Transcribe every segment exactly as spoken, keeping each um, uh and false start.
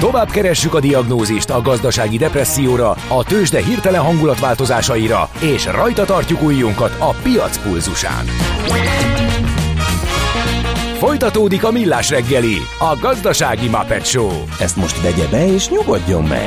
Tovább keressük a diagnózist a gazdasági depresszióra, a tőzsde hirtelen hangulatváltozásaira, és rajta tartjuk ujjunkat a piac pulzusán. Folytatódik a Millás reggeli, a gazdasági Muppet Show. Ezt most vegye be és nyugodjon meg!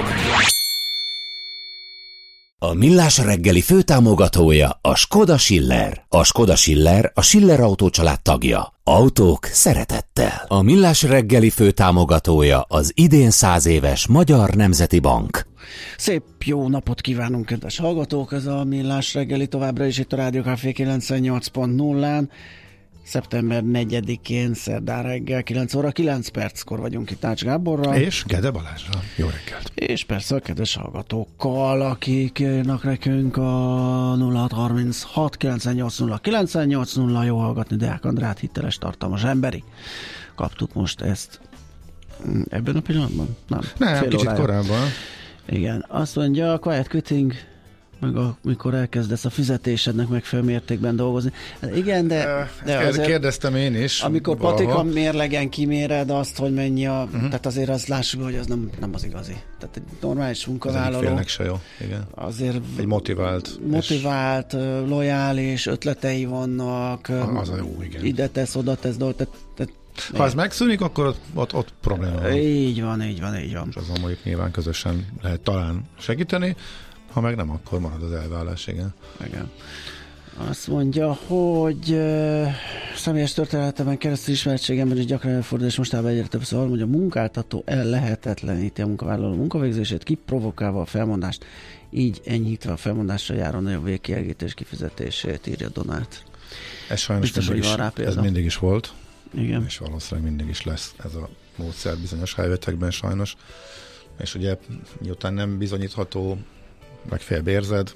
A Millás reggeli főtámogatója a Skoda Schiller. A Skoda Schiller a Schiller Autó család tagja. Autók szeretettel. A Millás reggeli főtámogatója az idén száz éves Magyar Nemzeti Bank. Szép jó napot kívánunk, kedves hallgatók! Ez a Millás reggeli továbbra is itt a Rádió Café kilencvennyolc pont nullán. szeptember negyedikén, szerdán reggel, kilenc óra kilenc perckor vagyunk itt Ács Gáborral. És Gede Balázsral. Jó reggelt! És persze a kedves hallgatókkal, akik írnak nekünk a nulla hat harminchat kilencvennyolc nulla kilencvennyolc nulla. Jó hallgatni Deák Andrát, hiteles, tartalmas emberi. Kaptuk most ezt ebben a pillanatban? Nem, Nem kicsit órája. Korábban. Igen, azt mondja, a quiet quitting, meg amikor elkezdesz a fizetésednek megfelelő mértékben dolgozni. Hát igen, de, de azért, kérdeztem én is. Amikor valahol. patika mérlegen kiméred azt, hogy mennyi a... Uh-huh. Tehát azért azt lássuk, hogy az nem, nem az igazi. Tehát egy normális munkavállaló... Az félnek se jó, igen. Azért... Egy motivált. Motivált, és... lojális, ötletei vannak. Az a jó, igen. Ide tesz, oda tesz dolgot. Tehát, tehát, ha ez megszűnik, akkor ott, ott, ott probléma van. Így van, így van, így van. És azon mondjuk nyilván közösen lehet talán segíteni. Ha meg nem, akkor marad az elvállás, igen. Igen. Azt mondja, hogy uh, személyes történetemen keresztül ismeretségemben is gyakran előfordul, és mostában egyre több szóval, hogy a munkáltató ellehetetleníti a munkavállaló munkavégzését, kiprovokálva a felmondást, így enyhítve a felmondásra járó nagyobb végkielégítés kifizetését, írja Donát. Ez sajnos Biztos, mindig, is, ez mindig is volt. Igen. És valószínűleg mindig is lesz ez a módszer bizonyos helyzetekben sajnos. És ugye miután nem bizonyítható, meg félbérzed,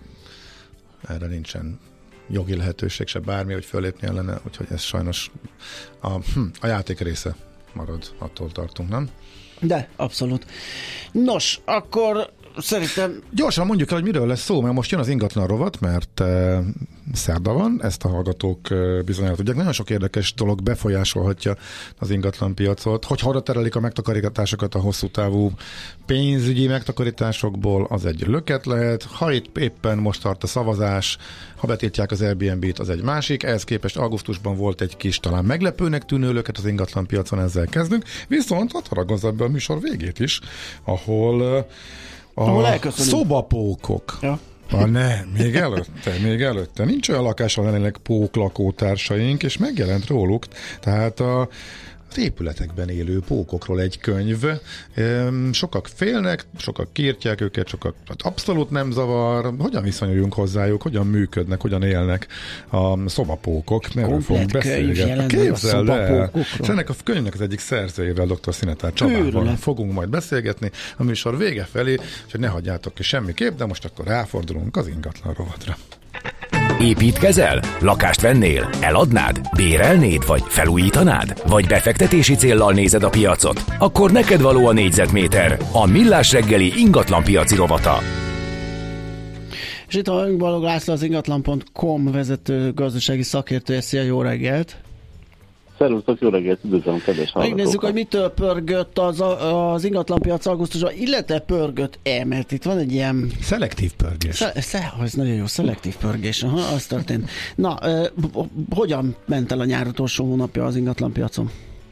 erre nincsen jogi lehetőség se bármi, hogy fölépni ellene, úgyhogy ez sajnos a, hm, a játék része marad, attól tartunk, nem? De, abszolút. Nos, akkor szerintem... Gyorsan mondjuk el, hogy miről lesz szó, mert most jön az ingatlan rovat, mert e, szerda van, ezt a hallgatók e, bizonyára tudják. Nagyon sok érdekes dolog befolyásolhatja az ingatlan piacot. Hogy arra terelik a megtakarításokat a hosszú távú pénzügyi megtakarításokból, az egy löket lehet. Ha itt éppen most tart a szavazás, ha betiltják az Airbnb-t, az egy másik. Ehhez képest augusztusban volt egy kis, talán meglepőnek tűnő löket az ingatlan piacon, ezzel kezdünk. Viszont ott haragozza be a műsor végét is, ahol a szobapókok. Ja. Ah, nem, még előtte, még előtte. Nincs olyan lakás, ahol lennének póklakótársaink, és megjelent róluk. Tehát a az épületekben élő pókokról egy könyv. Sokak félnek, sokak kiírtják őket, sokak abszolút nem zavar. Hogyan viszonyuljunk hozzájuk, hogyan működnek, hogyan élnek a szobapókok? Erről fogunk beszélgetni. Képzeld el! És ennek a könyvnek az egyik szerzőjével, dr. Szinetár Csabával fogunk majd beszélgetni a műsor vége felé, hogy ne hagyjátok ki semmiképp, de most akkor ráfordulunk az ingatlan rovatra. Építkezel? Lakást vennél? Eladnád? Bérelnéd? Vagy felújítanád? Vagy befektetési céllal nézed a piacot? Akkor neked való a négyzetméter, a Millás reggeli ingatlanpiaci rovata. És itt a Balog László, az ingatlan pont com vezető gazdasági szakértője. Szia, jó reggelt! Szervusztok, jó reggelt, üdvözlöm, kedves hallgatókat! Megnézzük, hogy mitől pörgött az, az ingatlanpiac augusztusban, illetve pörgött-e, mert itt van egy ilyen... Szelektív pörgés. Sze, sze, ez nagyon jó, szelektív pörgés, aha, az történt. Na, eh, hogyan ment el a nyár utolsó hónapja az ingatlanpiacon?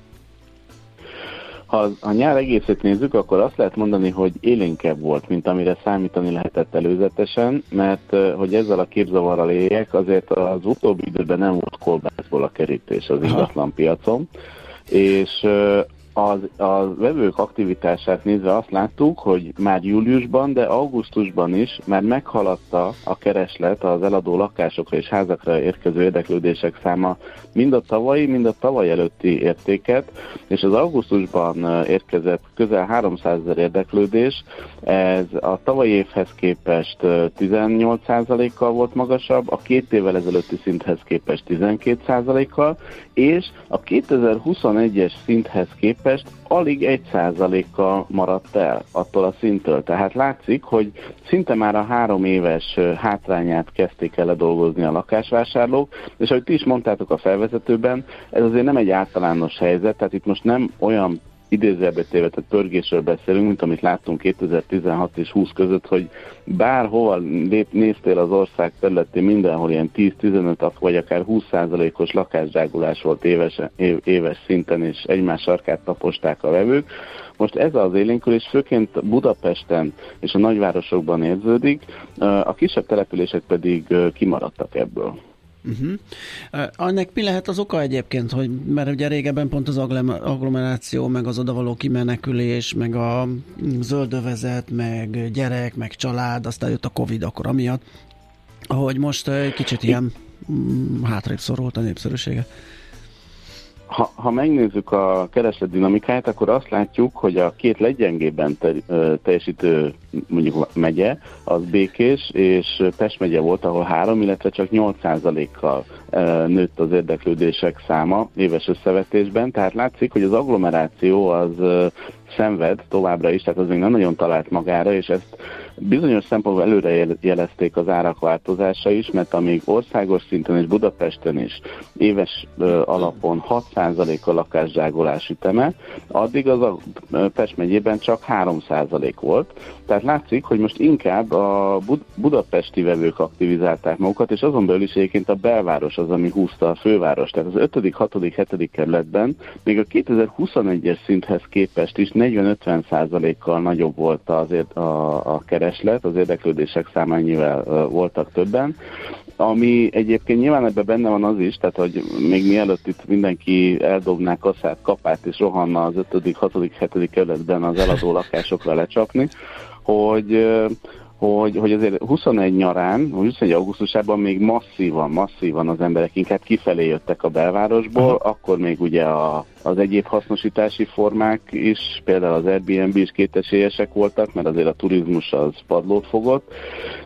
Ha a nyár egészét nézzük, akkor azt lehet mondani, hogy élénkebb volt, mint amire számítani lehetett előzetesen, mert hogy ezzel a képzavarral éljek, azért az utóbbi időben nem volt kolbászból a kerítés az ingatlan piacon, és az, a vevők aktivitását nézve azt láttuk, hogy már júliusban, de augusztusban is már meghaladta a kereslet az eladó lakásokra és házakra érkező érdeklődések száma mind a tavalyi, mind a tavaly előtti értéket, és az augusztusban érkezett közel háromszázezer érdeklődés, ez a tavalyi évhez képest tizennyolc százalékkal volt magasabb, a két évvel ezelőtti szinthez képest tizenkét százalékkal, és a kétezer-huszonegyes szinthez képest alig egy százalékkal maradt el attól a szinttől. Tehát látszik, hogy szinte már a három éves hátrányát kezdték el ledolgozni a lakásvásárlók, és ahogy ti is mondtátok a felvezetőben, ez azért nem egy általános helyzet, tehát itt most nem olyan idézőjelbe tévedett pörgésről beszélünk, mint amit láttunk kétezer-tizenhat és húsz között, hogy bárhova lép, néztél az ország területén, mindenhol ilyen tíz-tizenöt vagy akár húsz százalékos lakásdrágulás volt éves, éves szinten, és egymás sarkát taposták a vevők. Most ez az élénkülés főként Budapesten és a nagyvárosokban érződik, a kisebb települések pedig kimaradtak ebből. Uh-huh. Annak mi lehet az oka egyébként, hogy mert ugye régebben pont az agglomeráció, meg az odavaló kimenekülés, meg a zöldövezet, meg gyerek, meg család, aztán jött a Covid akkor amiatt, hogy most egy kicsit ilyen hátrébb szorult a népszerűsége. Ha, ha megnézzük a kereslet dinamikáját, akkor azt látjuk, hogy a két leggyengébben te, teljesítő mondjuk megye, az Békés és Pest megye volt, ahol három, illetve csak nyolc százalékkal nőtt az érdeklődések száma éves összevetésben, tehát látszik, hogy az agglomeráció az szenved továbbra is, tehát az még nem nagyon talált magára, és ezt bizonyos szempontból előre jelezték az árak változása is, mert amíg országos szinten és Budapesten is éves alapon hat százalék a lakásdrágulás üteme, addig az a Pest megyében csak három százalék volt. Tehát látszik, hogy most inkább a bud- budapesti vevők aktivizálták magukat, és azon belül is egyébként a belváros az, ami húzta a főváros. Tehát az ötödik, hatodik, hetedik kerületben még a kétezer-huszonegyes szinthez képest is negyven-ötven százalékkal nagyobb volt azért a, a kereslet, az érdeklődések számányivel uh, voltak többen, ami egyébként nyilván ebben benne van az is, tehát hogy még mielőtt itt mindenki eldobná kaszát, kapát és rohanna az ötödik, hatodik, hetedik kerületben az eladó lakásokra lecsapni, hogy, hogy, hogy azért huszonegy nyarán, huszonegy augusztusában még masszívan, masszívan az emberek inkább kifelé jöttek a belvárosból, aha. Akkor még ugye a, az egyéb hasznosítási formák is, például az Airbnb is kétesélyesek voltak, mert azért a turizmus az padlót fogott,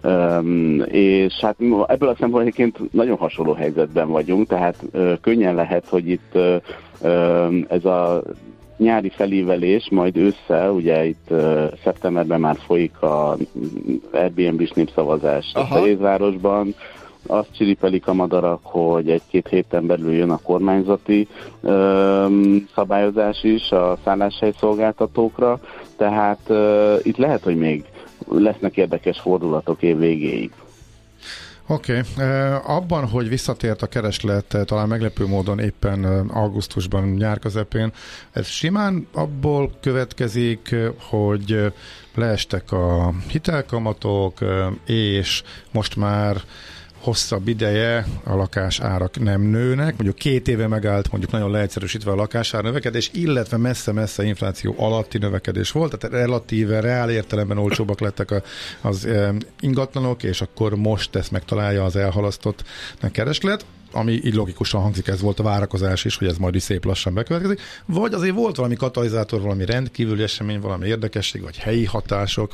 um, és hát ebből a szempontból egyébként nagyon hasonló helyzetben vagyunk, tehát uh, könnyen lehet, hogy itt uh, uh, ez a nyári felívelés, majd ősszel, ugye itt uh, szeptemberben már folyik a Airbnb-s népszavazás a Észvárosban, azt csiripelik a madarak, hogy egy-két héten belül jön a kormányzati um, szabályozás is a szálláshelyszolgáltatókra, tehát uh, itt lehet, hogy még lesznek érdekes fordulatok év végéig. Oké, okay. Abban, hogy visszatért a kereslet talán meglepő módon éppen augusztusban, nyár közepén, ez simán abból következik, hogy leestek a hitelkamatok, és most már hosszabb ideje a lakásárak nem nőnek, mondjuk két éve megállt, mondjuk nagyon leegyszerűsítve a lakásár növekedés, illetve messze-messze infláció alatti növekedés volt, tehát relatíve, reál értelemben olcsóbbak lettek a, az e, ingatlanok, és akkor most ezt megtalálja az elhalasztott kereslet, ami így logikusan hangzik, ez volt a várakozás is, hogy ez majd is szép lassan bekövetkezik, vagy azért volt valami katalizátor, valami rendkívüli esemény, valami érdekesség, vagy helyi hatások?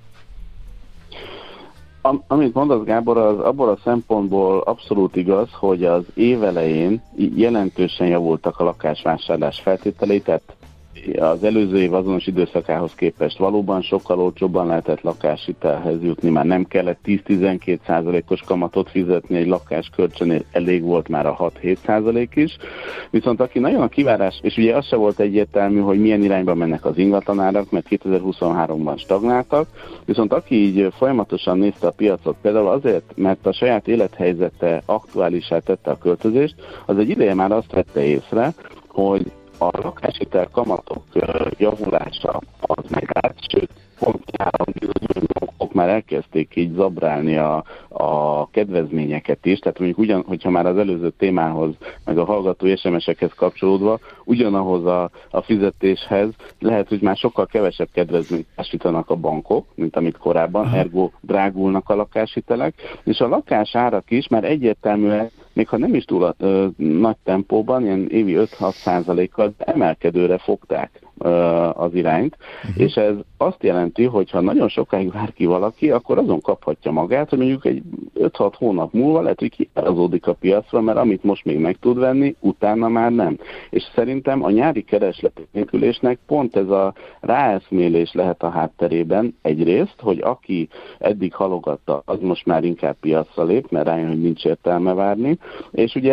Am, amit mondasz, Gábor, az abból a szempontból abszolút igaz, hogy az év elején jelentősen javultak a lakásvásárlás feltételei, tehát az előző év azonos időszakához képest valóban sokkal olcsóbban lehetett lakáshitelhez jutni, már nem kellett tíz-tizenkét százalékos kamatot fizetni egy lakás kölcsönért, elég volt már a hat-hét százalék is, viszont aki nagyon a kivárás, és ugye az se volt egyértelmű, hogy milyen irányba mennek az ingatlanárak, mert kétezer-huszonháromban stagnáltak, viszont aki így folyamatosan nézte a piacot, például azért, mert a saját élethelyzete aktuálisá tette a költözést, az egy ideje már azt vette észre, hogy a lakáshitel kamatok javulása az megállt, sőt, pont három bizonyos bankok már elkezdték így zabrálni a, a kedvezményeket is, tehát mondjuk ugyan, hogyha már az előző témához, meg a hallgató es em es-ekhez kapcsolódva, ugyanahoz a, a fizetéshez lehet, hogy már sokkal kevesebb kedvezményt társítanak a bankok, mint amit korábban, aha. Ergo drágulnak a lakáshitelek, és a lakásárak is már egyértelműen, még ha nem is túl a, ö, nagy tempóban, ilyen évi öt-hat százalékkal emelkedőre fogták ö, az irányt, uh-huh. És ez azt jelenti, hogy ha nagyon sokáig vár ki valaki, akkor azon kaphatja magát, hogy mondjuk egy öt-hat hónap múlva lehet, hogy kiárazódik a piacra, mert amit most még meg tud venni, utána már nem. És szerintem a nyári keresletnélkülésnek pont ez a ráeszmélés lehet a hátterében egyrészt, hogy aki eddig halogatta, az most már inkább piacra lép, mert rájön, hogy nincs értelme várni, és ugye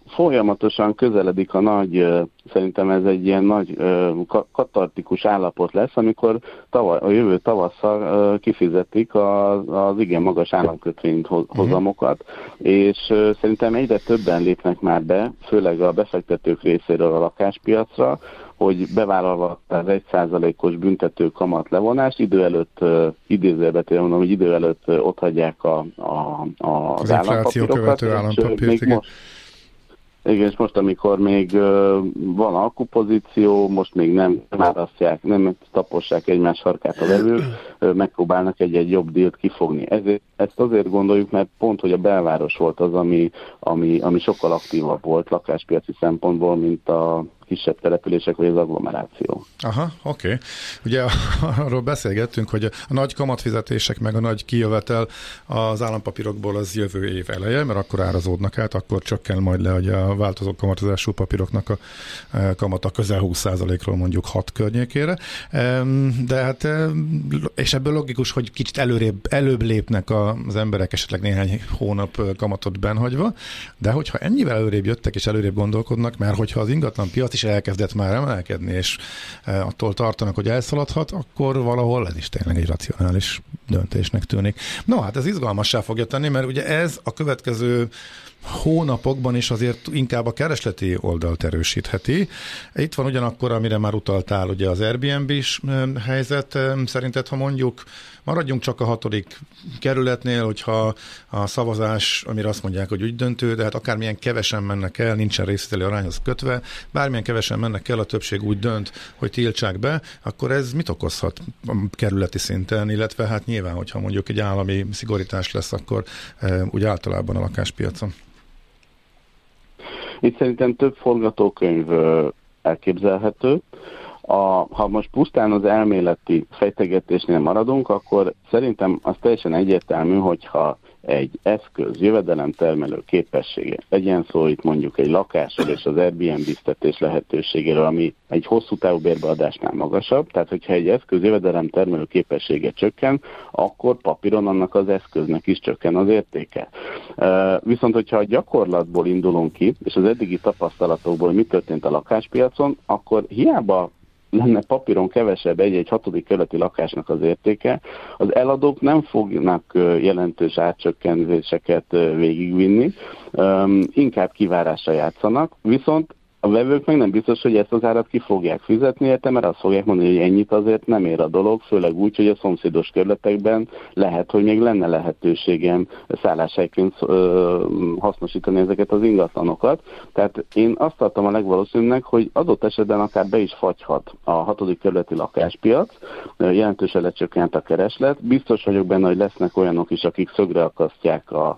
folyamatosan közeledik a nagy, szerintem ez egy ilyen nagy katartikus állapot lesz, amikor tava, a jövő tavasszal kifizetik az, az igen magas államkötvény hozamokat, uh-huh. és szerintem egyre többen lépnek már be, főleg a befektetők részéről a lakáspiacra, hogy bevállalva az egy százalékos büntető kamat levonást, idő előtt, idézőjelben mondom, hogy idő előtt otthagyják a, a, a, az, az állampapírokat. Állampapírt, igen. Most, igen, és most, amikor még uh, van alkupozíció, most még nem árasztják, nem tapossák egymás sarkát a vevők, uh, megpróbálnak egy-egy jobb dílt kifogni. Ezért, ezt azért gondoljuk, mert pont, hogy a belváros volt az, ami, ami, ami sokkal aktívabb volt lakáspiaci szempontból, mint a kisebb települések, vagy az agglomeráció. Aha, oké. Okay. Ugye arról beszélgettünk, hogy a nagy kamatfizetések, meg a nagy kijövetel az állampapírokból az jövő év eleje, mert akkor árazódnak át, akkor csökken majd le, hogy a változó kamatozású papíroknak a kamata közel húsz százalékról mondjuk hat környékére. De hát, és ebből logikus, hogy kicsit előrébb, előbb lépnek az emberek, esetleg néhány hónap kamatot benhagyva, de hogyha ennyivel előrébb jöttek és előrébb gondolkodnak, mert hogyha az ingatlan piac is elkezdett már emelkedni, és attól tartanak, hogy elszaladhat, akkor valahol ez is tényleg egy racionális döntésnek tűnik. No, hát ez izgalmassá fogja tenni, mert ugye ez a következő hónapokban is azért inkább a keresleti oldalt erősítheti. Itt van ugyanakkor, amire már utaltál, ugye az Airbnb-s helyzet. Szerinted, ha mondjuk maradjunk csak a hatodik kerületnél, hogyha a szavazás, amire azt mondják, hogy ügydöntő, de hát akármilyen kevesen mennek el, nincsen részvételi arányhoz kötve, bármilyen kevesen mennek el, a többség úgy dönt, hogy tiltsák be, akkor ez mit okozhat a kerületi szinten, illetve hát nyilván, hogyha mondjuk egy állami szigorítás lesz, akkor úgy általában a lakáspiacon. Itt szerintem több forgatókönyv elképzelhető. A, ha most pusztán az elméleti fejtegetésnél maradunk, akkor szerintem az teljesen egyértelmű, hogyha egy eszköz jövedelemtermelő képessége, legyen szó itt mondjuk egy lakásról és az Airbnb-ztetés lehetőségéről, ami egy hosszú távú bérbeadásnál magasabb, tehát hogyha egy eszköz jövedelemtermelő képessége csökken, akkor papíron annak az eszköznek is csökken az értéke. Viszont hogyha a gyakorlatból indulunk ki, és az eddigi tapasztalatokból, mi történt a lakáspiacon, akkor hiába lenne papíron kevesebb egy-egy hatodik kerületi lakásnak az értéke, az eladók nem fognak jelentős átcsökkentéseket végigvinni, inkább kivárásra játszanak, viszont a vevők meg nem biztos, hogy ezt az árat ki fogják fizetni, érte, mert azt fogják mondani, hogy ennyit azért nem ér a dolog, főleg úgy, hogy a szomszédos kerületekben lehet, hogy még lenne lehetőségem szálláshelyként hasznosítani ezeket az ingatlanokat. Tehát én azt tartom a legvalószínűnek, hogy adott esetben akár be is fagyhat a hatodik kerületi lakáspiac, jelentősen lecsökkent a kereslet. Biztos vagyok benne, hogy lesznek olyanok is, akik szögre akasztják a,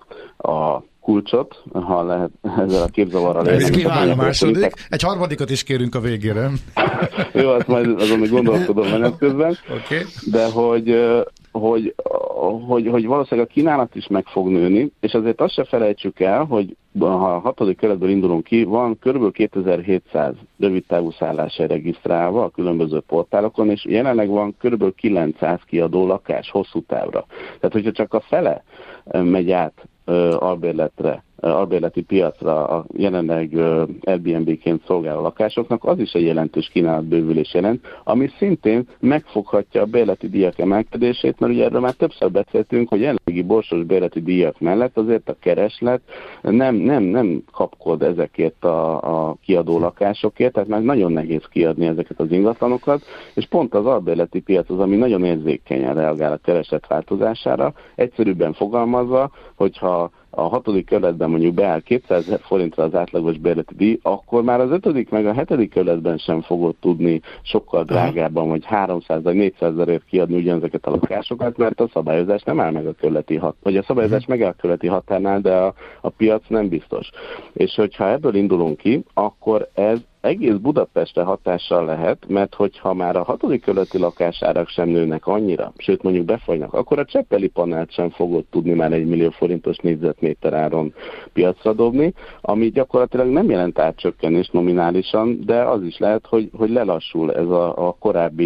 a kulcsot, ha lehet ezzel a képzavarral élni. Ez kíván a második. Egy harmadikat is kérünk a végére. Jó, azt majd azon még gondolkodom menet közben. Okay. De hogy, hogy, hogy, hogy valószínűleg a kínálat is meg fog nőni, és azért azt se felejtsük el, hogy ha a hatodik kerületből indulunk ki, van kb. kétezer-hétszáz rövidtávú szálláshely regisztrálva a különböző portálokon, és jelenleg van kb. kilencszáz kiadó lakás hosszú távra. Tehát, hogyha csak a fele megy át albérletre, albérleti piacra a jelenleg Airbnb-ként szolgáló lakásoknak, az is egy jelentős kínálatbővülés jelent, ami szintén megfoghatja a bérleti díjak emelkedését, mert ugye erről már többször beszéltünk, hogy jelenlegi borsos bérleti díjak mellett azért a kereslet nem, nem, nem kapkod ezekért a, a kiadó lakásokért, tehát már nagyon nehéz kiadni ezeket az ingatlanokat, és pont az albérleti piac az, ami nagyon érzékenyen reagál a kereslet változására, egyszerűbben fogalmazva, hogyha a hatodik kerületben mondjuk beáll kétszázezer forintra az átlagos bérleti díj, akkor már az ötödik meg a hetedik kerületben sem fogod tudni sokkal drágábban, vagy háromszáz vagy négyszázezerért kiadni ugyanezeket a lakásokat, mert a szabályozás nem áll meg a kerületi hat, vagy a szabályozás megáll a kerületi határnál, de a, a piac nem biztos. És hogyha ebből indulunk ki, akkor ez egész Budapestre hatással lehet, mert hogyha már a hatodik kerületi lakásárak sem nőnek annyira, sőt mondjuk befagynak, akkor a Cseppeli panelt sem fogod tudni már egy millió forintos négyzetméter áron piacra dobni, ami gyakorlatilag nem jelent átcsökkenés nominálisan, de az is lehet, hogy, hogy lelassul ez a, a korábbi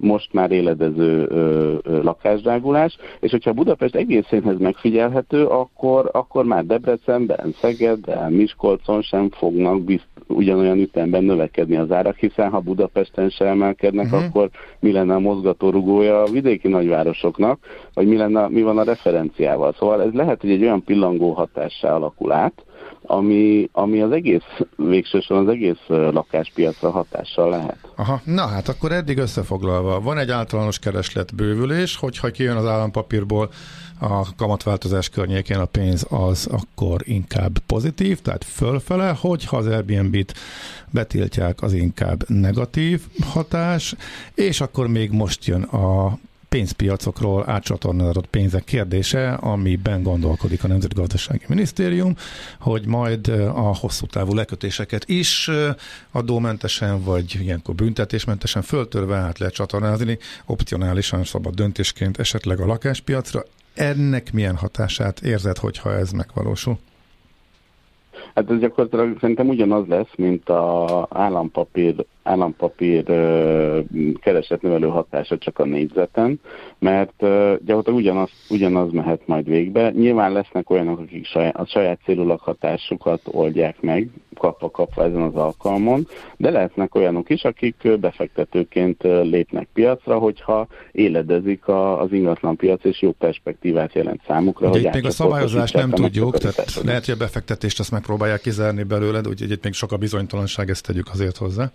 most már éledező ö, ö, lakásdrágulás, és hogyha Budapest egészénhez megfigyelhető, akkor, akkor már Debrecenben, Szegeddel, Miskolcon sem fognak bizt, ugyanolyan ütemben növekedni az árak, hiszen ha Budapesten se emelkednek, uh-huh. akkor mi lenne a mozgatórugója a vidéki nagyvárosoknak, vagy mi, lenne, mi van a referenciával. Szóval ez lehet, hogy egy olyan pillangó hatássá alakul át, ami, ami az egész, végsősorban az egész lakáspiacra hatással lehet. Aha, na hát akkor eddig összefoglalva, van egy általános kereslet bővülés, hogyha kijön az állampapírból a kamatváltozás környékén a pénz, az akkor inkább pozitív, tehát fölfele, hogyha az Airbnb-t betiltják, az inkább negatív hatás, és akkor még most jön a pénzpiacokról átcsatornázódott pénzek kérdése, amiben gondolkodik a Nemzetgazdasági Minisztérium, hogy majd a hosszú távú lekötéseket is adómentesen, vagy ilyenkor büntetésmentesen föltörve át lehet csatornázni, opcionálisan szabad döntésként esetleg a lakáspiacra. Ennek milyen hatását érzed, hogyha ez megvalósul? Hát ez gyakorlatilag szerintem ugyanaz lesz, mint az állampapír, állampapír keresetnövelő hatása csak a négyzeten, mert gyakorlatilag ugyanaz, ugyanaz mehet majd végbe. Nyilván lesznek olyanok, akik saját, a saját célú lakhatásukat oldják meg, kapva kapva ezen az alkalmon, de lehetnek olyanok is, akik befektetőként lépnek piacra, hogyha éledezik a, az ingatlanpiac, és jó perspektívát jelent számukra. Ugye itt még a szabályozást nem tudjuk, tehát lehet, hogy a befektetést azt megpróbálják kizárni belőled, úgyhogy itt még sok a bizonytalanság, ezt tegyük azért hozzá.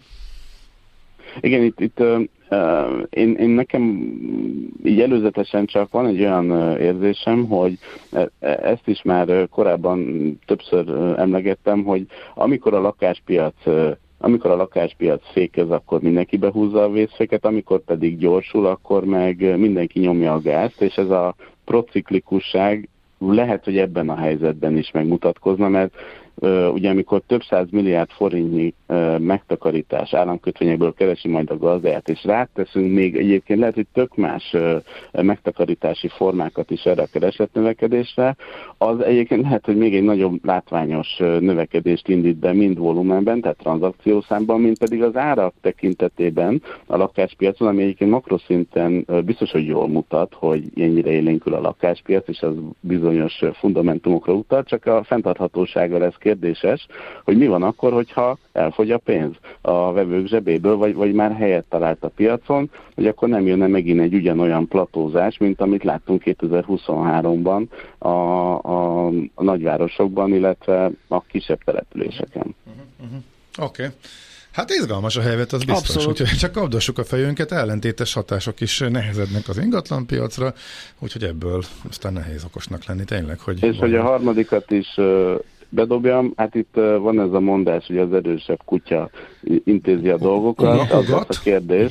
Igen, itt, itt uh, én, én nekem így előzetesen csak van egy olyan érzésem, hogy ezt is már korábban többször emlegettem, hogy amikor a lakáspiac Amikor a lakáspiac fékez, akkor mindenki behúzza a vészféket, amikor pedig gyorsul, akkor meg mindenki nyomja a gázt, és ez a prociklikusság lehet, hogy ebben a helyzetben is megmutatkozna, mert Uh, ugye amikor több száz milliárd forintnyi uh, megtakarítás államkötvényekből keresi majd a gazdát, és ráteszünk még egyébként lehet, hogy tök más uh, megtakarítási formákat is erre a keresletnövekedésre, az egyébként lehet, hogy még egy nagyobb látványos uh, növekedést indít be mind volumenben, tehát tranzakciószámban, mint pedig az árak tekintetében a lakáspiacon, ami egyébként makroszinten uh, biztos, hogy jól mutat, hogy ennyire élénkül a lakáspiac, és az bizonyos uh, fundamentumokra utal, csak a fenntarthatósága lesz kérdéses, hogy mi van akkor, hogyha elfogy a pénz a vevők zsebéből, vagy, vagy már helyet talált a piacon, hogy akkor nem jönne megint egy ugyanolyan platózás, mint amit láttunk kétezer-huszonháromban a, a, a nagyvárosokban, illetve a kisebb településeken. Uh-huh, uh-huh. Oké. Okay. Hát izgalmas a helyzet, az biztos. Abszolút. Úgyhogy csak kapdossuk a fejünket, ellentétes hatások is nehezednek az ingatlanpiacra, úgyhogy ebből aztán nehéz okosnak lenni tényleg. Hogy és hogy a harmadikat is bedobjam, hát itt van ez a mondás, hogy az erősebb kutya intézi a dolgokat, az lesz a kérdés.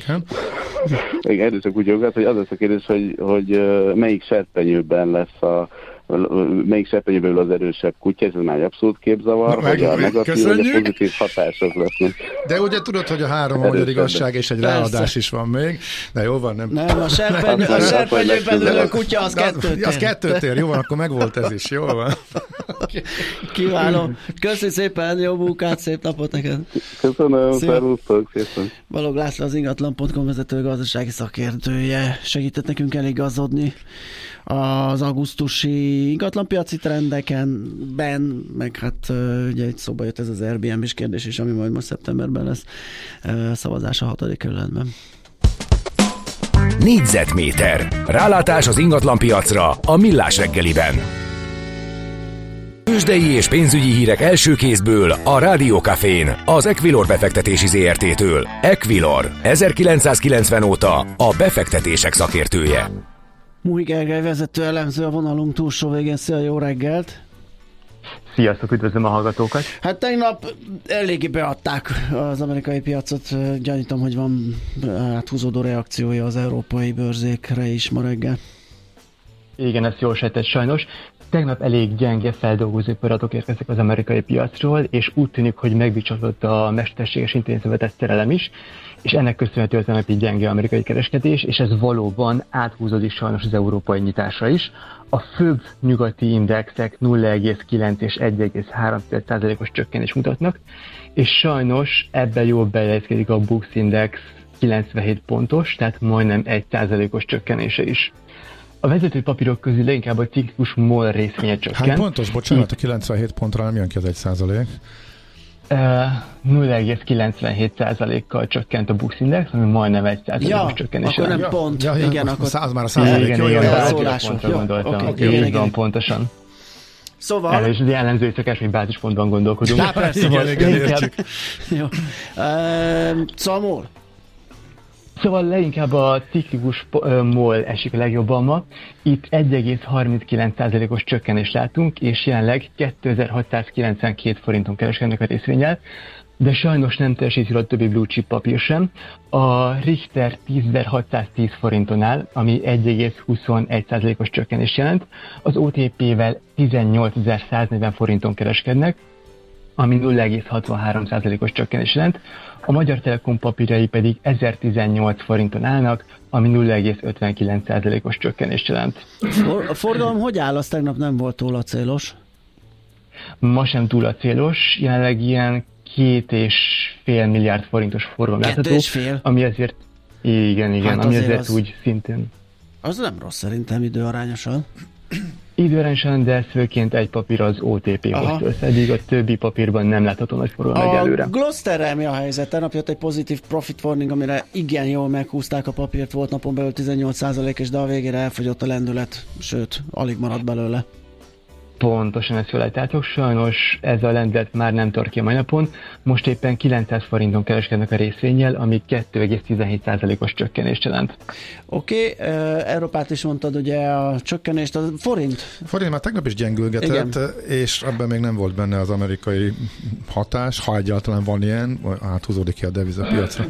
Igen, erősebb kutya, hogy az lesz a kérdés, hogy, hogy melyik serpenyőben lesz a melyik serpenyőből az erősebb kutya, ez már egy abszolút képzavar, na, hogy a negatív vagy a pozitív hatások lesznek. De ugye tudod, hogy a három a magyar igazság és egy persze. Ráadás is van még, de jó van, nem? Nem, a, serpenyő, a serpenyőben ülő kutya az kettőt ér. Az kettőt ér, jó van, akkor megvolt ez is, jó van. Kiváló. Köszi szépen, jó munkát, szép napot neked. Köszönöm, szervusztok, szépen. Balog László, az ingatlan pont com vezető gazdasági szakértője segített nekünk eligazodni az augusztusi ingatlanpiaci trendeken, ben, meg hát ugye egy szóba jött ez az Airbnb-s kérdés is, ami majd most szeptemberben lesz szavazás a hatodik kerületben. Négyzetméter. Rálátás az ingatlanpiacra a Millás reggeliben. Tőzsdei és pénzügyi hírek első kézből a Rádió Cafén, az Equilor befektetési zé er té-től. Equilor, ezerkilencszázkilencven óta a befektetések szakértője. Múj Gergely vezető elemző a vonalunk túlsó végén. Szia, jó reggelt! Sziasztok, üdvözlöm a hallgatókat! Hát tegnap eléggé beadták az amerikai piacot, gyanítom, hogy van áthúzódó reakciója az európai bőrzékre is ma reggel. Igen, ezt jól sejtett sajnos. Tegnap elég gyenge feldolgozóipari adatok érkeztek az amerikai piacról, és úgy tűnik, hogy megbicsakott a mesterséges intelligencia szerelem is, és ennek köszönhető az tegnapi gyenge amerikai kereskedés, és ez valóban áthúzódik sajnos az európai nyitásra is. A főbb nyugati indexek nulla egész kilenc és egy egész három százalékos csökkenést mutatnak, és sajnos ebben jól beilleszkedik a Bux Index kilencvenhét pontos, tehát majdnem egy százalékos csökkenése is. A vezető papírok közül leginkább a ciklikus MOL részvénye csökken. Hát pontos, bocsánat, a kilencvenhét pontra nem jön ki az egy százalék. nulla egész kilencvenhét százalékkal csökkent a Bux Index, ami majdnem egy százalékos ja, csökkenés. akkor nem ja, pont. Ja, ja, igen, akkor száz már a százalék. Igen, jó, igen, jó, bázispontra gondoltam. Okay, így van, pontosan. Szóval... Erről is az jellemző szokás, hogy bázispontban gondolkodunk. Na, persze, igen, igen, értjük. Jó. Uh, Szamol? Szóval leginkább a ciklikus MOL esik a legjobban ma. Itt egy egész harminckilenc százalékos csökkenést látunk, és jelenleg kétezer-hatszázkilencvenkét forinton kereskednek a részvénnyel, de sajnos nem teljesíti a többi blue chip papír sem. A Richter tízezer-hatszáztíz forinton áll, ami egy egész huszonegy százalékos csökkenést jelent. Az o té pé-vel tizennyolcezer-száznegyven forinton kereskednek, ami nulla egész hatvanhárom százalékos csökkenés jelent. A Magyar Telekom papírjai pedig ezertizennyolc forinton állnak, ami nulla egész ötvenkilenc százalékos csökkenést jelent. A forgalom hogy áll? Az tegnap nem volt túl acélos? Ma sem túl acélos, jelenleg ilyen két és fél milliárd forintos forgalom látható. és fél? Ami azért, igen, igen, hát ami azért, azért az... úgy szintén. Az nem rossz szerintem időarányosan. Időarányosan, de ez főként egy papír az o té pé hozta össze, eddig a többi papírban nem látható nagy forgalom egyelőre. A Glosterrel mi a helyzet? Tegnap jött egy pozitív profit warning, amire igen jól meghúzták a papírt, volt napon belül tizennyolc százalékos, de a végére elfogyott a lendület, sőt, alig maradt belőle. Pontosan ezt jól látjátok, sajnos ez a lendület már nem tart ki a mai napon, most éppen kilencszáz forinton kereskednek a részvénnyel, ami két egész tizenhét százalékos csökkenést jelent. Oké, okay, uh, Európát is mondtad ugye a csökkenést, a forint? Forint már tegnap is gyengülgetett, igen. És ebben még nem volt benne az amerikai hatás, ha egyáltalán van ilyen, áthúzódik ki a devizapiacra.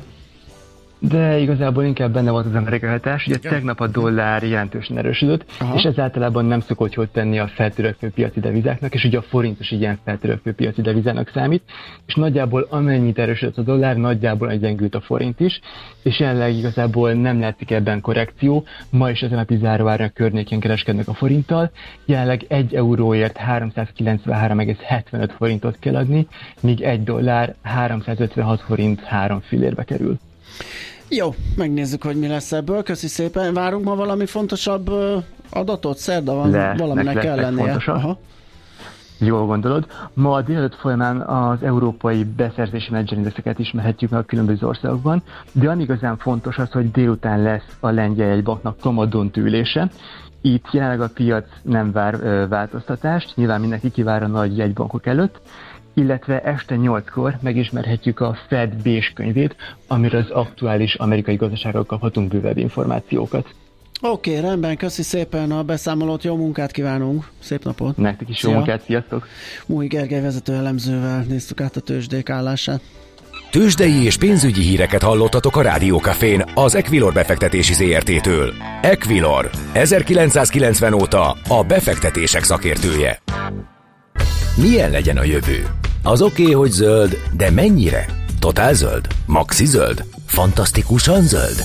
De igazából inkább benne volt az amerikai hatás. Ugye ja. Tegnap a dollár jelentősen erősödött, aha. És ez általában nem szokott jól tenni a feltörekvő piaci devizáknak, és ugye a forint is ilyen feltörekvő piaci devizának számít, és nagyjából amennyit erősödött a dollár, nagyjából gyengült a forint is, és jelenleg igazából nem látszik ebben korrekció. Ma is ezen a napi záróára környékén kereskednek a forinttal, jelenleg egy euróért háromszázkilencvenhárom egész hetvenöt forintot kell adni, míg egy dollár háromszázötvenhat forint három fillérbe kerül. Jó, megnézzük, hogy mi lesz ebből. Köszi szépen. Várunk ma valami fontosabb adatot? Szerda van, Le, valaminek kell lennie. Aha. Jól gondolod. Ma a délelőtt folyamán az európai beszerzési menedzserindexeket ismerhetjük meg a különböző országokban, de ami igazán fontos az, hogy délután lesz a lengyel jegybanknak kamadont ülése. Itt jelenleg a piac nem vár ö, változtatást, nyilván mindenki kivár a nagy jegybankok előtt, illetve este nyolckor megismerhetjük a Fed Beige könyvét, amiről az aktuális amerikai gazdaságról kaphatunk bővebb információkat. Oké, okay, rendben, köszi szépen a beszámolót, jó munkát kívánunk, szép napot! Nektek is jó Szia. Munkát, sziasztok! Múj Gergely vezető elemzővel néztük át a tőzsdék állását. Tőzsdei és pénzügyi híreket hallottatok a Rádió Cafén az Equilor befektetési zé er té-től. Equilor, ezerkilencszázkilencven óta a befektetések szakértője. Milyen legyen a jövő? Az oké, okay, hogy zöld, de mennyire? Totál zöld? Maxi zöld? Fantasztikusan zöld?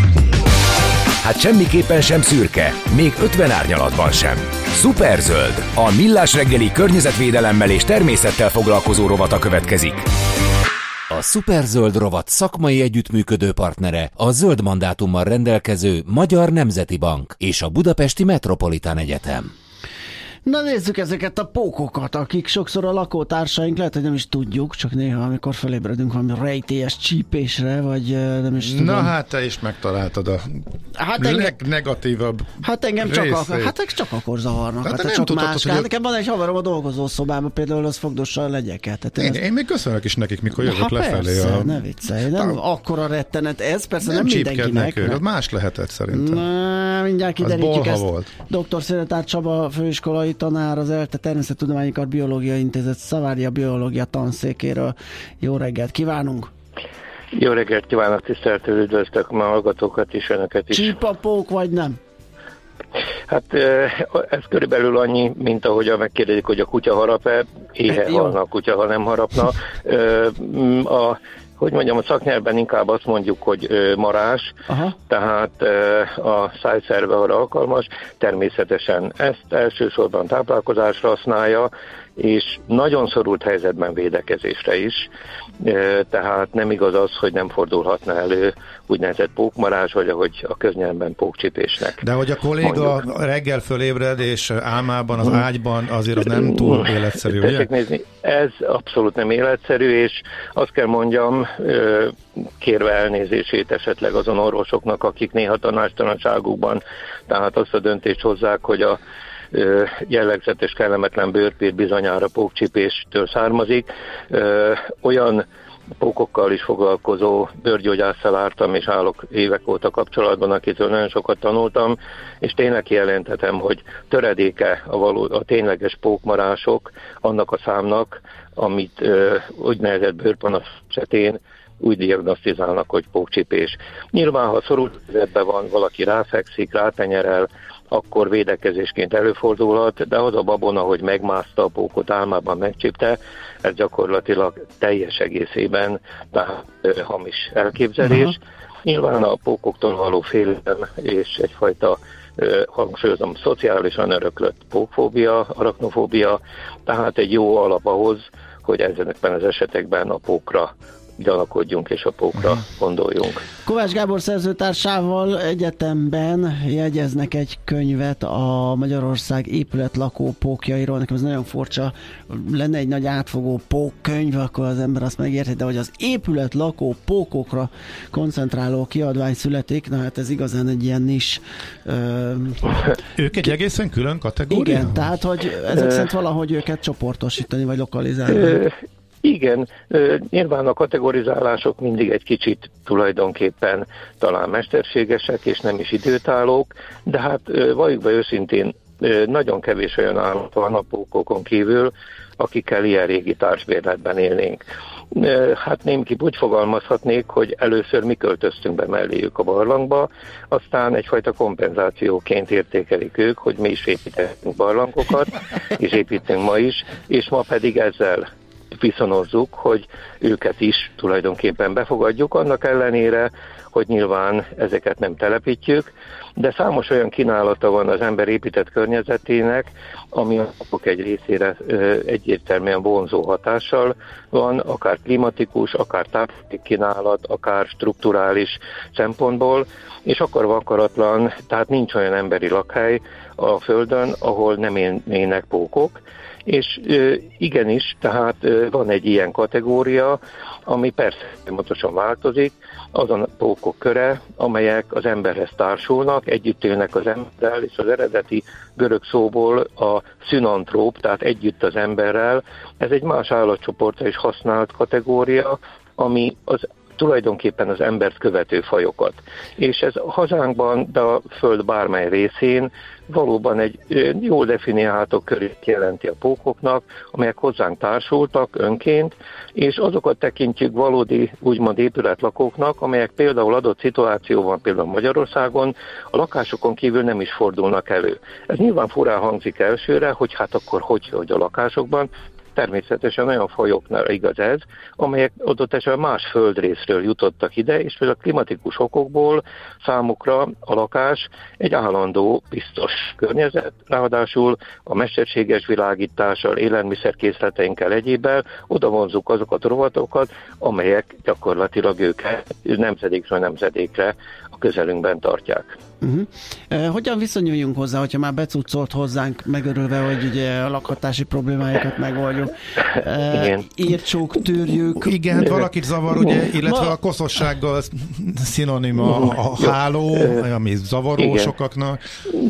Hát semmiképpen sem szürke, még ötven árnyalatban sem. Szuperzöld, a millás reggeli környezetvédelemmel és természettel foglalkozó rovata következik. A Szuperzöld rovat szakmai együttműködő partnere a zöld mandátummal rendelkező Magyar Nemzeti Bank és a Budapesti Metropolitán Egyetem. Na nézzük ezeket a pókokat, akik sokszor a lakótársaink, lehet, hogy nem is tudjuk, csak néha, amikor felébredünk valami rejtélyes csípésre, vagy nem is tudom. Na hát te is megtaláltad a hát legnegatívabb Hát engem csak, a, hát csak akkor zavarnak. Hát, hát nem csak tudtad, más. Hát nekem van egy haverom a dolgozószobában, például az fogdossa a legyeket. Hát én, én, ezt... én még köszönök is nekik, mikor jövök hát lefelé. Persze, a... ne viccelj, nem Ta... akkora rettenet. Ez persze nem, nem mindenkinek. Nem ők, más lehetett szerintem. Na, mindjárt kiderítjük ezt. Volt. doktor Szenetár Csaba főiskolai tanár, az ELTE Természettudományi Kar Biológiai Intézet Szavária Biológia tanszékéről. Jó reggelt kívánunk! Jó reggelt kívánok, tisztelettel üdvözlök ma hallgatókat is, önöket is. Csípapók vagy nem? Hát ez körülbelül annyi, mint ahogy megkérdezik, hogy a kutya harap-e, éhe halna a kutya, ha nem harapna. A hogy mondjam, a szaknyelvben inkább azt mondjuk, hogy ö, marás, aha. Tehát ö, a szájszerve arra alkalmas, természetesen ezt elsősorban táplálkozásra használja, és nagyon szorult helyzetben védekezésre is, tehát nem igaz az, hogy nem fordulhatna elő úgynevezett pókmarás, vagy ahogy a köznyelvben pókcsipésnek. De hogy a kolléga mondjuk reggel fölébred, és álmában, az ágyban azért az nem túl életszerű, ugye? Nézni, ez abszolút nem életszerű, és azt kell mondjam, kérve elnézését esetleg azon orvosoknak, akik néha tanácstalanságukban, tehát azt a döntést hozzák, hogy a jellegzetes kellemetlen bőrpír bizonyára pókcsipéstől származik. Olyan pókokkal is foglalkozó bőrgyógyásszal ártam, és állok évek óta kapcsolatban, akitől nagyon sokat tanultam, és tényleg kijelenthetem, hogy töredéke a, való, a tényleges pókmarások annak a számnak, amit úgynevezett bőrpanasz esetén úgy diagnosztizálnak, hogy pókcsipés. Nyilván, ha szorult helyzetben van, valaki ráfekszik, rátenyerel, akkor védekezésként előfordulhat, de az a babona, hogy megmászta a pókot, álmában megcsípte, ez gyakorlatilag teljes egészében tehát, hamis elképzelés. Uh-huh. Nyilván a pókoktól való félelem és egyfajta, hangsúlyozom, szociálisan öröklött pókfóbia, arachnofóbia, tehát egy jó alap ahhoz, hogy ezekben az esetekben a pókra gyanakodjunk és a pókra uh-huh. gondoljunk. Kovács Gábor szerzőtársával egyetemben jegyeznek egy könyvet a Magyarország épületlakó pókjairól. Nekem ez nagyon furcsa. Lenne egy nagy átfogó pókkönyv, akkor az ember azt megérti, de hogy az épületlakó pókokra koncentráló kiadvány születik, na hát ez igazán egy ilyen nis. Ö... Ők egy egészen külön kategória? Igen, tehát hogy ezek szerint valahogy őket csoportosítani, vagy lokalizálni. Igen, nyilván a kategorizálások mindig egy kicsit tulajdonképpen talán mesterségesek és nem is időtállók, de hát valljuk be őszintén, nagyon kevés olyan állat van a pókokon kívül, akikkel ilyen régi társbérletben élnénk. Hát némképp úgy fogalmazhatnék, hogy először mi költöztünk be melléjük a barlangba, aztán egyfajta kompenzációként értékelik ők, hogy mi is építettünk barlangokat, és építünk ma is, és ma pedig ezzel viszonozzuk, hogy őket is tulajdonképpen befogadjuk, annak ellenére, hogy nyilván ezeket nem telepítjük, de számos olyan kínálata van az ember épített környezetének, ami a napok egy részére egyértelműen vonzó hatással van, akár klimatikus, akár táplálék kínálat, akár strukturális szempontból, és akarva akaratlan, tehát nincs olyan emberi lakhely a Földön, ahol nem élnének pókok, és igenis, tehát van egy ilyen kategória, ami persze pontosan változik, azon a pókok köre, amelyek az emberhez társulnak, együtt élnek az emberrel, és az eredeti görög szóból a szünantróp, tehát együtt az emberrel, ez egy más állatcsoportra is használt kategória, ami az tulajdonképpen az embert követő fajokat. És ez a hazánkban, de a Föld bármely részén valóban egy jól definiálható körét jelenti a pókoknak, amelyek hozzánk társultak önként, és azokat tekintjük valódi, úgymond épületlakóknak, amelyek például adott szituációban, például Magyarországon, a lakásokon kívül nem is fordulnak elő. Ez nyilván furán hangzik elsőre, hogy hát akkor hogy, hogy a lakásokban. Természetesen olyan fajoknál igaz ez, amelyek adott esetben más földrészről jutottak ide, és például a klimatikus okokból számukra a lakás egy állandó, biztos környezet, ráadásul a mesterséges világítással, élelmiszerkészleteinkkel egyébben oda vonzuk azokat a rovatokat, amelyek gyakorlatilag őket nemzedékről nemzedékre a közelünkben tartják. Uh-huh. Uh, hogyan viszonyuljunk hozzá, hogyha már becuccolt hozzánk, megörülve, hogy ugye a lakhatási problémáikat megoldjuk? Uh, írtsuk, tűrjük. Igen, valakit zavar, ugye, illetve Ma... a koszossággal szinonima a háló, ami zavaró igen. Sokaknak.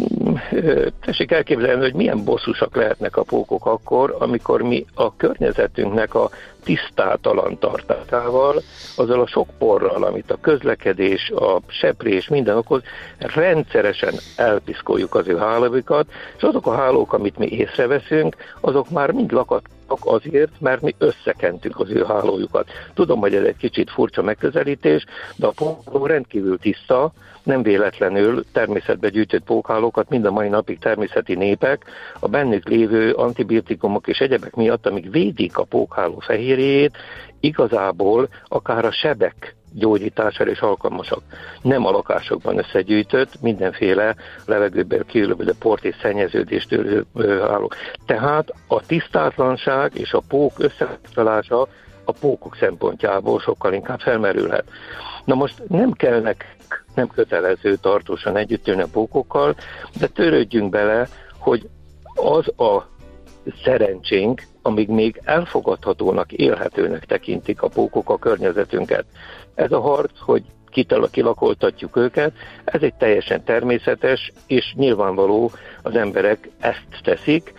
Tessék elképzelni, hogy milyen bosszusak lehetnek a pókok akkor, amikor mi a környezetünknek a tisztátalan tartásával, azzal a sok porral, amit a közlekedés, a seprés, minden okoz, rendszeresen elpiszkoljuk az ő hálóikat, és azok a hálók, amit mi észreveszünk, azok már mind lakattak azért, mert mi összekentük az ő hálójukat. Tudom, hogy ez egy kicsit furcsa megközelítés, de a pókháló rendkívül tiszta, nem véletlenül természetben gyűjtött pókhálókat mind a mai napig természeti népek a bennük lévő antibiotikumok és egyebek miatt, amik védik a pókháló fehérjét, igazából akár a sebek gyógyítására is alkalmasak. Nem a lakásokban összegyűjtött, mindenféle levegőből kiülő port és szennyeződéstől álló. Tehát a tisztátlanság és a pók összekapcsolása a pókok szempontjából sokkal inkább felmerülhet. Na most nem kellnek, nem kötelező tartósan együtt élni a pókokkal, de törődjünk bele, hogy az a szerencsénk, amíg még elfogadhatónak, élhetőnek tekintik a pókok a környezetünket. Ez a harc, hogy kilakoltatjuk őket, ez egy teljesen természetes, és nyilvánvaló, az emberek ezt teszik,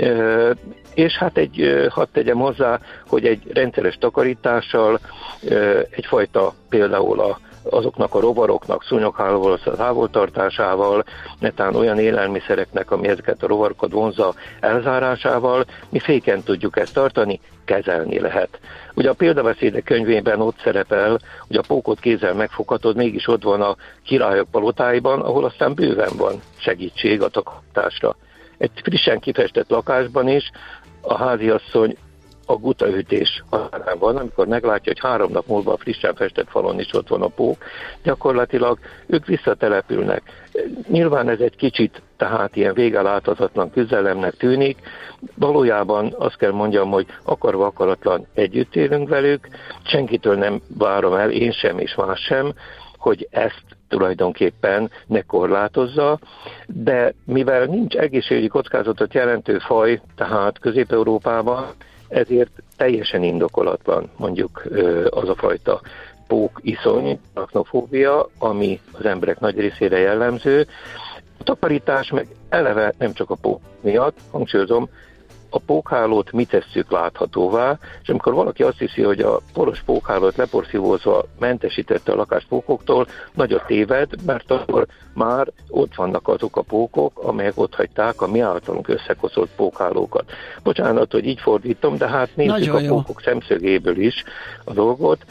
és hát egy, hadd tegyem hozzá, hogy egy rendszeres takarítással, egyfajta például a azoknak a rovaroknak, szúnyoghálóval, a távoltartásával, netán olyan élelmiszereknek, ami ezeket a rovarokat vonzza, elzárásával, mi féken tudjuk ezt tartani, kezelni lehet. Ugye a példabeszédek könyvében ott szerepel, hogy a pókot kézzel megfoghatod, mégis ott van a királyok palotáiban, ahol aztán bőven van segítség a takarításra. Egy frissen kifestett lakásban is a háziasszony a gutaütés határán van, amikor meglátja, hogy három nap múlva a frissen festett falon is ott van a pók, gyakorlatilag ők visszatelepülnek. Nyilván ez egy kicsit, tehát ilyen vége láthatatlan küzdelemnek tűnik, valójában azt kell mondjam, hogy akarva akaratlan együtt élünk velük, senkitől nem várom el, én sem és más sem, hogy ezt tulajdonképpen ne korlátozza, de mivel nincs egészségügyi kockázatot jelentő faj, tehát Közép-Európában, ezért teljesen indokolatlan mondjuk az a fajta pókiszony, arachnofóbia, ami az emberek nagy részére jellemző. A takarítás meg eleve nem csak a pók miatt, hangsúlyozom, a pókhálót mi tesszük láthatóvá, és amikor valaki azt hiszi, hogy a poros pókhálót leporszívózva mentesítette a lakást pókoktól, nagyot téved, mert akkor már ott vannak azok a pókok, amelyek ott hagyták a mi általunk összekoszolt pókhálókat. Bocsánat, hogy így fordítom, de hát nézzük nagyon a pókok jó szemszögéből is a dolgot.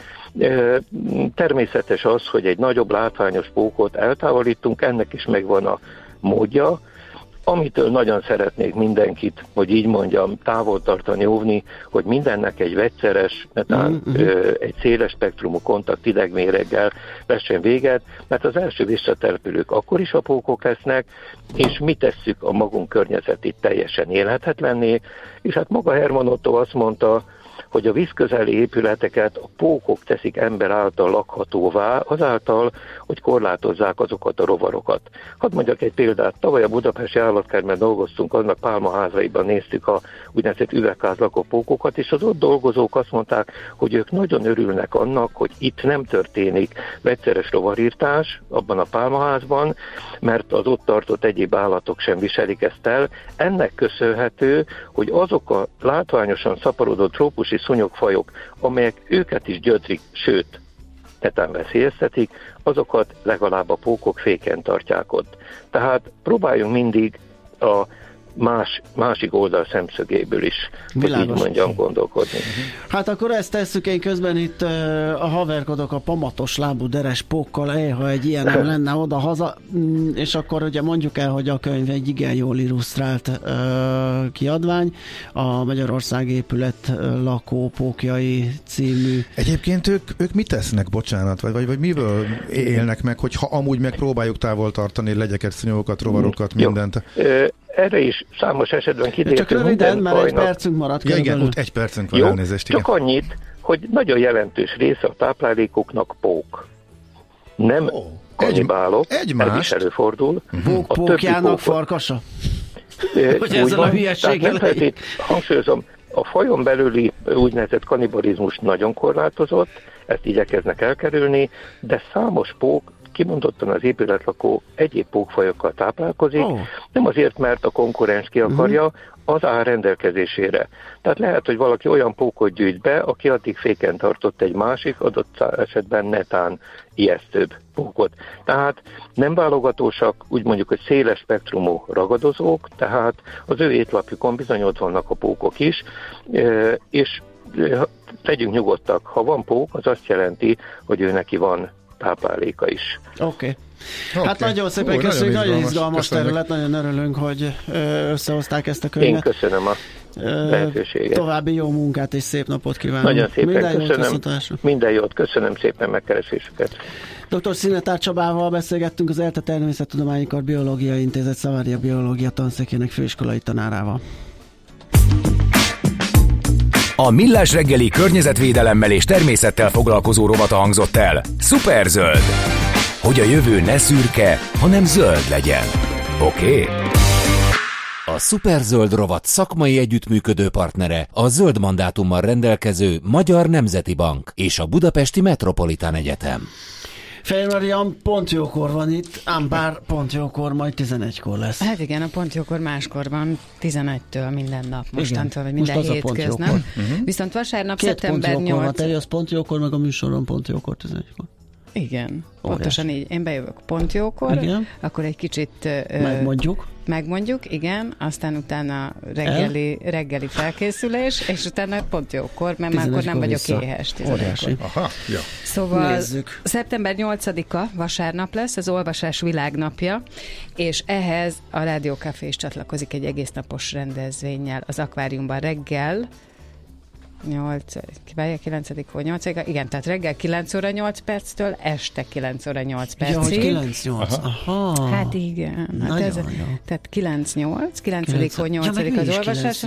Természetes az, hogy egy nagyobb látványos pókot eltávolítunk, ennek is megvan a módja. Amitől nagyon szeretnék mindenkit, hogy így mondjam, távol tartani, óvni, hogy mindennek egy vegyszeres, netán mm-hmm. egy széles spektrumú kontakt idegméreggel vessen véget, mert az első visszatelepülők akkor is a pókok lesznek, és mi tesszük a magunk környezetét teljesen élhetetlenné, és hát maga Hermann Otto azt mondta, hogy a vízközeli épületeket a pókok teszik ember által lakhatóvá, azáltal, hogy korlátozzák azokat a rovarokat. Hadd mondjak egy példát. Tavaly a budapesti állatkertben dolgoztunk, annak pálmaházaiban néztük a úgynevezett üvegházlakó pókokat, és az ott dolgozók azt mondták, hogy ők nagyon örülnek annak, hogy itt nem történik vegyszeres rovarírtás abban a pálmaházban, mert az ott tartott egyéb állatok sem viselik ezt el. Ennek köszönhető, hogy azok a látványosan szaporodott trópusi szúnyogfajok, amelyek őket is gyötrik, sőt, netán veszélyeztetik, azokat legalább a pókok féken tartják ott. Tehát próbáljunk mindig a más, másik oldal szemszögéből is, világos, hogy így mondjam, gondolkodni. Hát akkor ezt tesszük, én közben itt uh, a haverkodok a pamatos lábú deres pókkal, eh, ha egy ilyen nem lenne oda-haza, és akkor ugye mondjuk el, hogy a könyv egy igen jól illusztrált uh, kiadvány, a Magyarország épület lakó pókjai című. Egyébként ők, ők mit tesznek, bocsánat, vagy, vagy, vagy miből élnek meg, hogyha amúgy megpróbáljuk távol tartani legyeket, szúnyogokat, rovarokat, mindent? Jó. Erre is számos esetben kiderült. Csak röviden, mert egy percünk maradt. Ja, igen, ott egy percünk van, elnézést. Csak igen. Annyit, hogy nagyon jelentős része a táplálékoknak pók. Nem oh, kanibálok, egy, ez is előfordul. Uh-huh. Pók pókjának farkasa? Hogy ezzel a hülyeséggel? Hangsúlyozom, a fajon belüli úgynevezett kanibalizmus nagyon korlátozott, ezt igyekeznek elkerülni, de számos pók kimondottan az épületlakó egyéb pókfajokkal táplálkozik, oh. nem azért, mert a konkurens ki akarja, uh-huh. az áll rendelkezésére. Tehát lehet, hogy valaki olyan pókot gyűjt be, aki addig féken tartott egy másik, adott esetben netán ijesztőbb pókot. Tehát nem válogatósak, úgy mondjuk, hogy széles spektrumú ragadozók, tehát az ő étlapjukon bizony ott vannak a pókok is, és legyünk nyugodtak, ha van pók, az azt jelenti, hogy ő neki van tápláléka is. Oké. Okay. Okay. Hát nagyon szépen Ó, köszönjük, nagyon izgalmas, nagyon izgalmas terület, nagyon örülünk, hogy összehozták ezt a könyvet. Én köszönöm a lehetőséget. További jó munkát és szép napot kívánok. Nagyon szépen Minden köszönöm. Jót, Minden jót, köszönöm szépen megkeresésüket. doktor Szinetár Csabával beszélgettünk, az ELTE Természettudományi Kar Biológiai Intézet Szavária Biológia tanszékének főiskolai tanárával. A Millás reggeli környezetvédelemmel és természettel foglalkozó rovata hangzott el. Szuperzöld! Hogy a jövő ne szürke, hanem zöld legyen. Oké? Okay? A Szuperzöld rovat szakmai együttműködő partnere a zöld mandátummal rendelkező Magyar Nemzeti Bank és a Budapesti Metropolitán Egyetem. Fejér Marian pont jókor van itt, ám bár pont jókor majd tizenegykor lesz. Hát igen, a pont jókor máskor van, tizenegytől minden nap, mostantól, vagy minden most hétköznap. Uh-huh. Viszont vasárnap, Két szeptember nyolcadika. Te jössz pont jókor, meg a műsoron pont jókor, tizenegykor. Igen, pontosan így. Én bejövök pont jókor, igen. Akkor egy kicsit uh, megmondjuk. Megmondjuk, igen, aztán utána reggeli, reggeli felkészülés, és utána pont jókor, mert már akkor nem vagyok vissza. Éhes. Aha, ja. Szóval nézzük. Szeptember nyolcadika vasárnap lesz, az olvasás világnapja, és ehhez a Rádió Café is csatlakozik egy egész napos rendezvénnyel az akváriumban reggel, nyolc, kilencedik vagy nyolcadik, igen, tehát reggel kilenc óra nyolc perctől, este kilenc óra nyolc percig. Ja, kilenc nyolc, aha. aha. Hát igen. Hát ez, tehát kilenc nyolc, kilencedik vagy nyolcadik ja, az olvasás.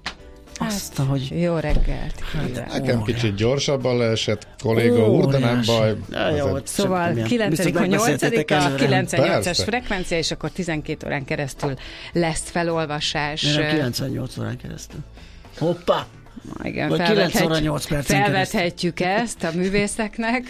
Azt, hogy... Jó reggelt. Nekem kicsit gyorsabban leesett, kolléga úr, de nem baj. Ja, jó, szóval kilencedik vagy nyolcadik a kilencvennyolcas frekvencia, és akkor tizenkét órán keresztül lesz felolvasás. Miért kilencvennyolc órán keresztül? Hoppá! Igen, felvethetjük, felvethetjük ezt a művészeknek.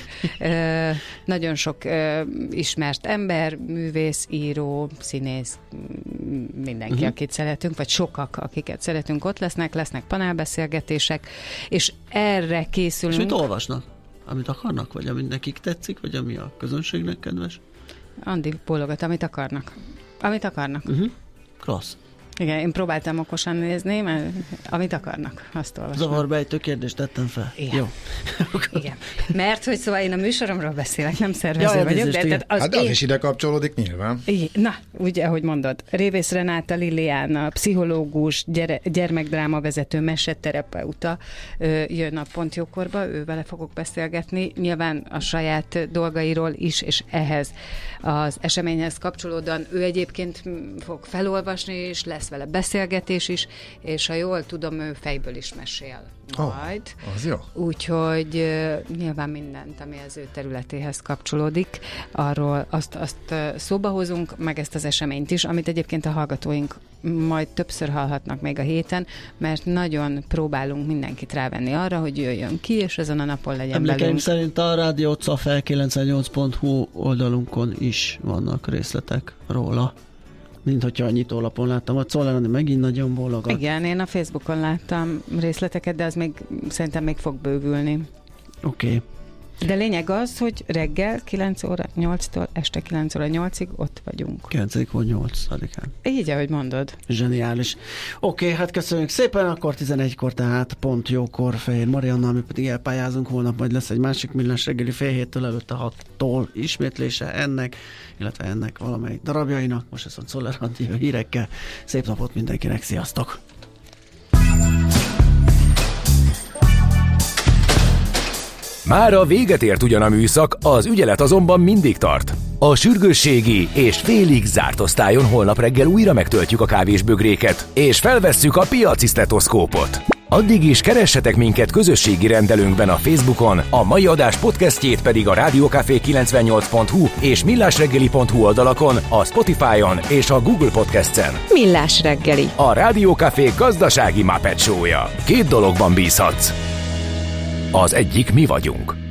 Ö, nagyon sok ö, ismert ember, művész, író, színész, mindenki, uh-huh. akit szeretünk, vagy sokak, akiket szeretünk, ott lesznek, lesznek panelbeszélgetések, és erre készülünk. És mit olvasnak? Amit akarnak, vagy amit nekik tetszik, vagy ami a közönségnek kedves? Andi bólogat, amit akarnak. Amit akarnak. Uh-huh. Klassz. Igen, én próbáltam okosan nézni, mert amit akarnak, azt olvasom. Zavarbejtő kérdést tettem fel. Igen. Jó. Igen. Mert hogy szóval én a műsoromról beszélek, nem szervező ja, vagyok. De, de az hát az én... is ide kapcsolódik nyilván. Na, ugye, ahogy mondod, Révész Renáta Liliana, pszichológus, gyere, gyermekdrámavezető, meseterapeuta jön a pont jókorba, ő vele fogok beszélgetni. Nyilván a saját dolgairól is, és ehhez az eseményhez kapcsolódóan ő egyébként fog felolvasni, és lesz vele beszélgetés is, és ha jól tudom, ő fejből is mesél majd. Oh, az jó. Úgyhogy uh, nyilván mindent, ami az ő területéhez kapcsolódik, arról azt, azt uh, szóba hozunk, meg ezt az eseményt is, amit egyébként a hallgatóink majd többször hallhatnak még a héten, mert nagyon próbálunk mindenkit rávenni arra, hogy jöjjön ki, és ezen a napon legyen Emlékeim velünk. szerint a Rádió Café kilencvennyolc pont hu oldalunkon is vannak részletek róla. Mint hogyha a nyitólapon láttam, a Czoller megint nagyon bólogat. Igen, én a Facebookon láttam részleteket, de az még szerintem még fog bővülni. Oké. Okay. De lényeg az, hogy reggel kilenc óra nyolctól este kilenc óra nyolcig ott vagyunk. kilencedik vagy nyolcadikán. Így, ahogy mondod. Zseniális. Oké, okay, hát köszönjük szépen, akkor tizenegykor, tehát pont jókor Fejér Mariannal, mi pedig elpályázunk, holnap majd lesz egy másik Millás reggeli fél héttől, előtte hattól ismétlése ennek, illetve ennek valamelyik darabjainak. Most ez a Czoller Andi hírekkel. Szép napot mindenkinek, sziasztok! Mára véget ért ugyan a műszak, az ügyelet azonban mindig tart. A sürgősségi és félig zárt osztályon holnap reggel újra megtöltjük a kávésbögréket, és felvesszük a piaci sztetoszkópot. Addig is keressetek minket közösségi rendelőnkben a Facebookon, a mai adás podcastjét pedig a rádiókafé kilencvennyolc pont hu és millásreggeli pont hu oldalakon, a Spotify-on és a Google Podcast-en. Millás reggeli. A Rádiókafé gazdasági Muppet Show-ja. Két dologban bízhatsz. Az egyik mi vagyunk.